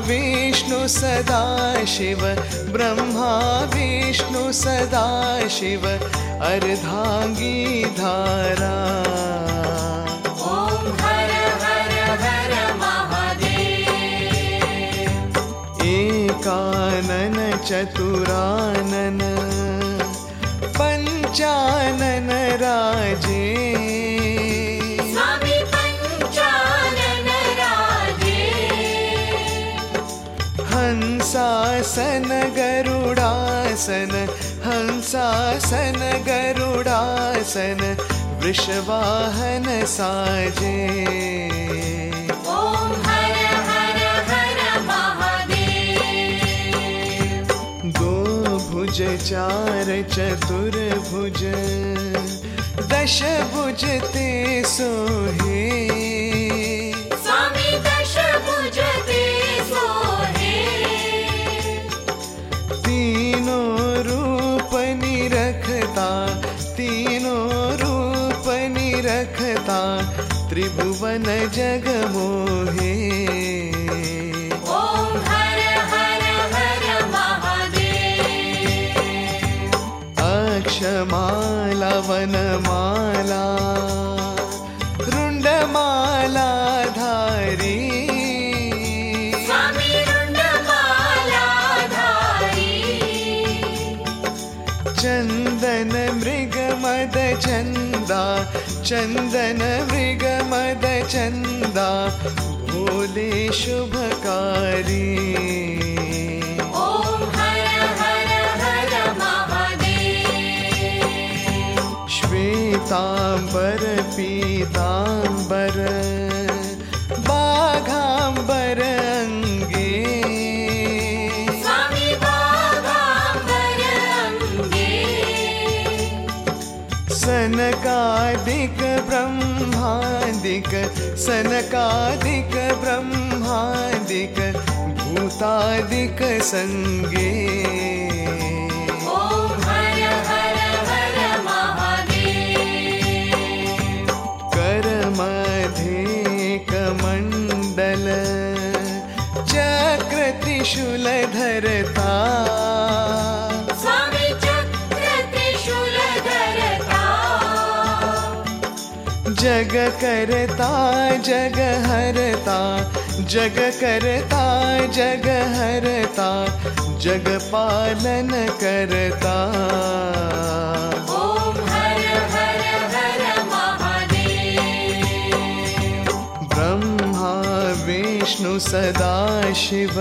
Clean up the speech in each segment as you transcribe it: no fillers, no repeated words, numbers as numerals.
विष्णु सदाशिव ब्रह्मा विष्णु सदाशिव अर्धांगी धारा। ओम हर हर हर महादेव। एकानन चतुरानन पंचानन राजे। स्वामी पंचानन राजे। हंसासन गरुडासन हंसासन गरुडासन वृषवाहन साजे। ओम हर हर हर महादेव। दो भुज चार चतुर्भुज दश भुज ते सोहे। स्वामी दश भुज ते सोहे। तीनों रूप निरखता तीनों रूप निरखता त्रिभुवन जग मोहे। ओम हर हर हर महादेव। अक्षमाला वनमाला रुंडमाला धारी। स्वामी रुंडमाला धारी। चंदन मृग मद चंदा चंदन मृग मद चंदा भोले शुभकारी। ओम हर हर हर महादेव। श्वेतांबर पीतांबर बाघांबर अंगे। स्वामी बाघांबर अंगे। सनकादिक ब्रह्मादिक सनकादिक ब्रह्मादिक भूतादिक संगे। ओम हर हर हर महादेव। कर मध्ये कमंडल चक्र त्रिशूल धरता। स्वामी चक्र त्रिशूल धरता। जग करता जग हरता जग करता जग हरता जग पालन करता। ओम हर हर हर महादेव। ब्रह्मा विष्णु सदाशिव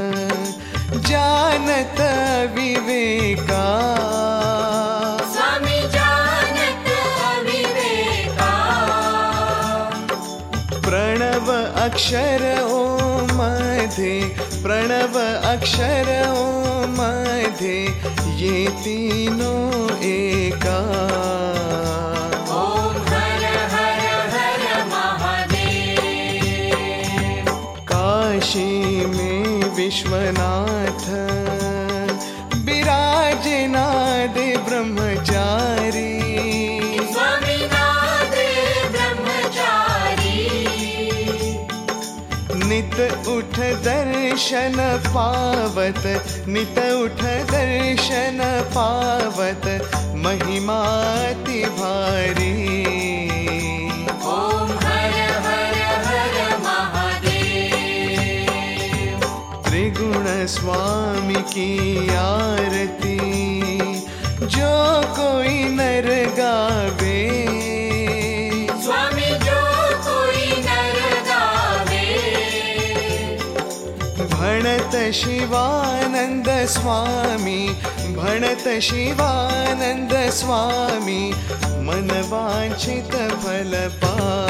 जानत विवेका। स्वामी जानत अविवेका। प्रणव अक्षर ओम मध्ये प्रणव अक्षर ओम मध्ये ये तीनों एका। ओम हर हर हर महादेव। काशी में विश्वनाथ विराजनाद ब्रह्मचारी। स्वामी नाथ ब्रह्मचारी। नित उठ दर्शन पावत नित उठ दर्शन पावत महिमाति भारी। ओम हर हर हर महादेव। त्रिगुण स्वामी की आरती जो कोई नर गावे। स्वामी जो कोई नर गावे। भणत शिवानंद स्वामी भणत शिवानंद स्वामी मन वांछित फल पा।